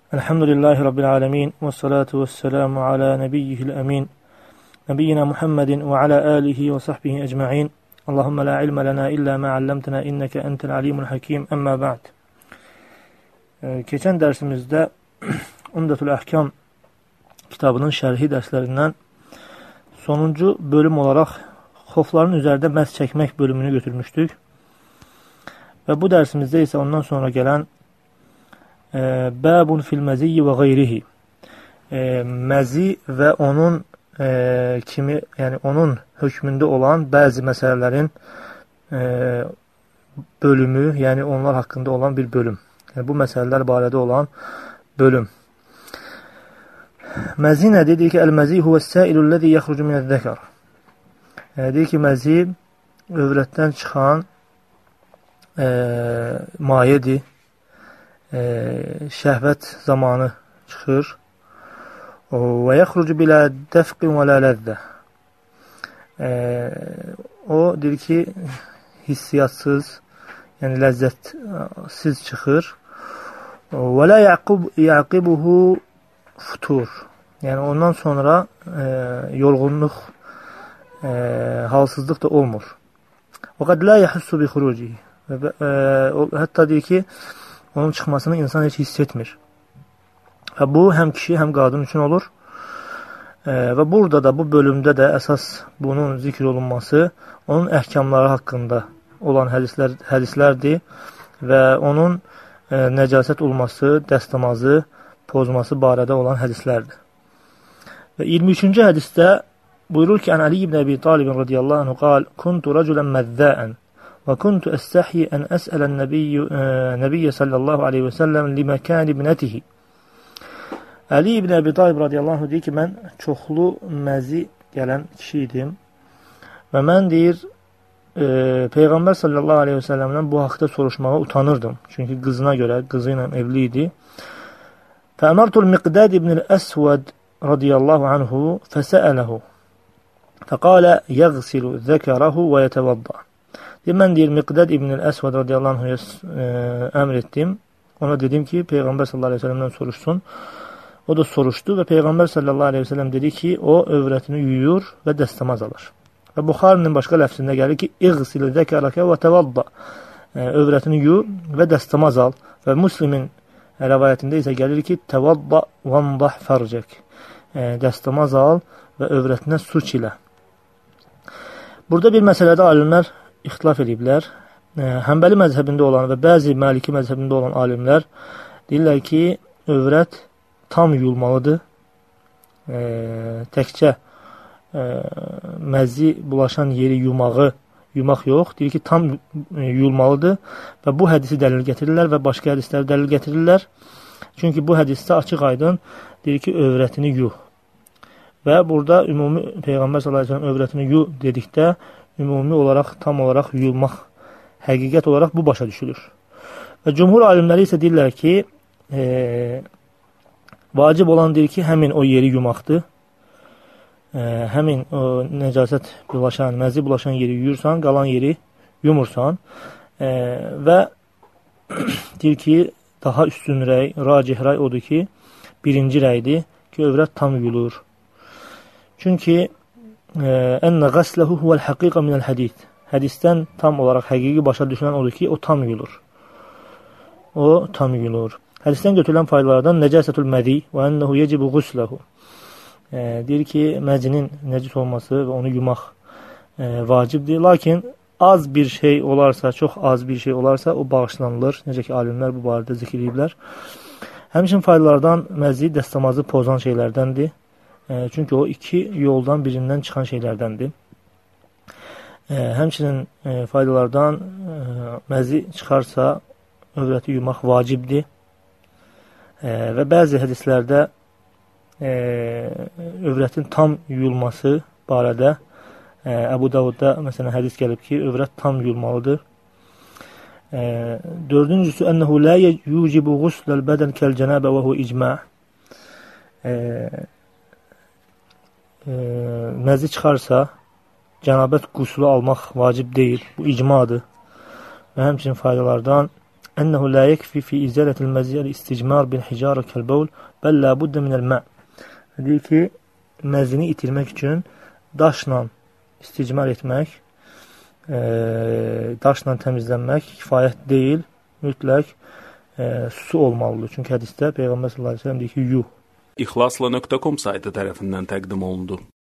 Elhamdülillahi Rabbil alemin. Ve salatu ve selamu ala nebiyyihil emin. Nebiyyina Muhammedin ve ala alihi ve sahbihi ecma'in. Allahümme la ilme lena illa ma allamtena inneke entel alimul hakim. Emma ba'd. Keçən dərsimizdə Umdatul Ahkam kitabının şərhi dərslərindən sonuncu bölüm olaraq xofların üzərində məhz çəkmək bölümünü götürmüşdük. Və bu dərsimizdə isə ondan sonra gələn Bəbun fil məziyyi və qeyrihi, məzi və onun yəni onun hökmündə olan bəzi məsələlərin bölümü, yəni onlar haqqında olan bir bölüm. Yəni bu məsələlər barədə olan bölüm. Məzi nədir? Deyir ki, əl-məzi huvəs-səilullezî yəxrucu minəz-zəkər. Deyir ki, məzi övrətdən çıxan mayedir. Şəhvət zamanı çıxır. Və yəxrucu bilə dəfqin və lə ləzzə. O, deyir ki, hissiyatsız, yəni ləzzətsiz çıxır. Və lə yəqibuhu futur. Yəni, ondan sonra yorğunluq, halsızlıq da olmur. Və qəd lə yəhussu bi xurucihi. Hətta deyir ki, onun çıxmasını insan heç hiss etmir. Və bu, həm kişi, həm qadın üçün olur. Və burada da, bu bölümdə də əsas bunun zikr olunması, onun əhkamları haqqında olan hədislərdir və onun nəcasət olması, dəstəmazı, pozması barədə olan hədislərdir. Və 23-cü hədisdə buyurur ki, Ən Ali ibn Əbi Talibin radiyallahu anhu qal, Kuntu rəculən məzzəən və kuntu əstəhi ən əsələn nəbiyyə sallallahu aleyhi və səlləm liməkən ibnətihi. Əli ibn Əbi Talib radiyallahu anh deyir ki, mən çoxlu məzi gələn kişi idim və mən deyir, Peyğəmbər sallallahu aleyhi və səlləmdən bu haqda soruşmağa utanırdım. Çünki qızına görə, qızı ilə evli idi. Fəəmərtul Miqdad ibn Əsvəd radiyallahu anhu fəsəələhu fəqalə yəğsilu zəkərəhu və yətəvadda. Mən deyir, Miqdad ibn Əsvəd radiyallahu anhuya əmr etdim. Ona dedim ki, Peyğəmbər sallallahu aleyhi və səlləmdən soruşsun. O da soruşdu və Peyğəmbər sallallahu aleyhi və səlləm dedi ki, o övrətini yuyur və dəstəmaz alır. Və Buxarinin başqa ləfsində gəlir ki, İğsil zəkərəkə və təvadda. Övrətini yuy və dəstəmaz al. Və Müslimin rəvayətində isə gəlir ki, təvadda vandah fərcək. Dəstəmaz al və övrətinə su çilə. Burada bir məsələdə alimlər ixtilaf ediblər. Həmbəli məzhəbində olan və bəzi Məliki məzhəbində olan alimlər deyirlər ki, övrət tam yuyulmalıdır. Təkcə məzi bulaşan yeri yumaq yox. Deyir ki, tam yuyulmalıdır və bu hədisi dəlil gətirirlər və başqa hədisləri dəlil gətirirlər. Çünki bu hədisdə açıq aydın deyir ki, övrətini yuy. Və burada ümumi Peyğəmbər sallallahu əleyhi və səlləm övrətini yuy dedikdə ümumi olaraq, tam olaraq yuyulmaq həqiqət olaraq bu başa düşülür. Və cümhur alimləri isə deyirlər ki, vacib olan deyir ki, həmin o yeri yumaqdır. Həmin o nəcasət bulaşan, məzi bulaşan yeri yuyursan, qalan yeri yumursan və deyir ki, daha üstün rəy, racih rəy odur ki, birinci rəydir ki, övrət tam yuyulur. Çünki Ənə qəsləhu huvəl həqiqə minəl hədid. Hədisdən tam olaraq həqiqi başa düşülən odur ki, o tam yuyulur. O tam yuyulur. Hədisdən götürülən faydalardan nəcəsətül məzi və ənəhu yecibu qusləhu. Deyir ki, məzinin nəcis olması və onu yumaq vacibdir. Lakin az bir şey olarsa, çox az bir şey olarsa o bağışlanılır. Necə ki, alimlər bu barədə zikr ediblər. Həmçinin faydalardan məzi dəstəmazı pozan şeylərdəndir. Çünki o iki yoldan birindən çıxan şeylərdəndir. Həmçinin faydalardan məzi çıxarsa övrəti yumaq vacibdir. Və bəzi hədislərdə övrətin tam yuyulması barədə Əbu Davudda məsələn hədis gəlib ki, övrət tam yuyulmalıdır. Dördüncüsü, ənəhu lə yucibu qusləl bədən kəl-cənəbə və hu icma'. Məzi çıxarsa cənabət quslu almaq vacib deyil. Bu icmadır. Və həmçinin faydalardan ennehu la yekfi fi izaletil mezi al-isticmar bil hicara kal-bawl, bel la budda min al-ma'. Deyir ki, məzini itirmək üçün daşla isticmar etmək, daşla təmizlənmək kifayət deyil, mütləq su olmalıdır. Çünki hədisdə Peyğəmbər sallallahu əleyhi və səlləm deyir ki, yuh. İxlasla.com saytı tərəfindən təqdim olundu.